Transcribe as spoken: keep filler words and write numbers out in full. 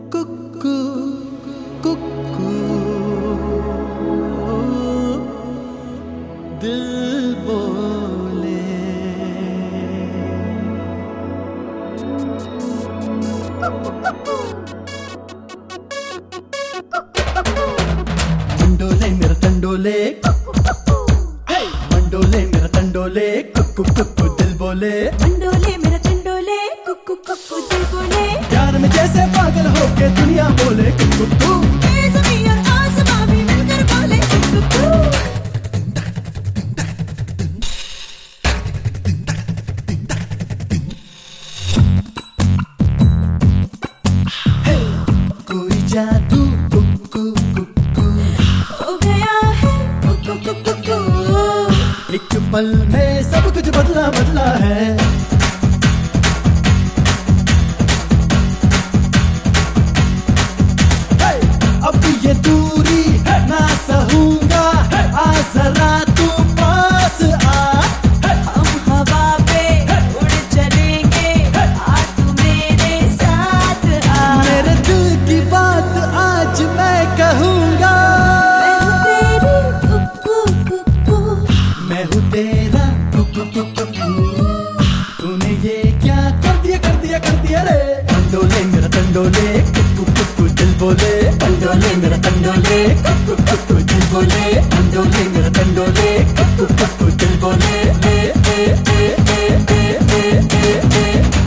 कुक्कू कुक्कू दिल बोले। मंडोले मेरा तंडोले, मंडोले मेरा तंडोले, कुक्कू कुक्कू दिल बोले। मंडोले मेरा चंडोले, कुक्कू कुक्कू दिल बोले। प्यार में जैसे पागल होके दुनिया बोले कुक्कू कुक्कू। ज़मीन और आसमां भी मिलकर बोले कुक्कू। कोई जादू कुक्कू कुक्कू हो गया है कुक्कू कुक्कू। एक पल में सब कुछ बदला बदला है। अब ये दूरी ना सहूंगा, आ जरा तू पास आ। हम हवा पे उड़ चलेंगे, आ तू मेरे साथ आ। मेरे दिल की बात आज मैं कहूंगा। मैं हूँ तेरी कुक्कू कुक्कू। मैं हूँ तेरा कुक्कू कुक्कू। तूने ये क्या कर दिया कर दिया कर दिया रे। तंडोले मेरा तंडोले, कुक्कू कुक्कू दिल बोले। तंडोले मेरा तंडोले, कुक्कू कुक्कू दिल बोले। तंडोले मेरा तंडोले, कुक्कू कुक्कू दिल बोले। ए ए ए ए ए ए ए ए।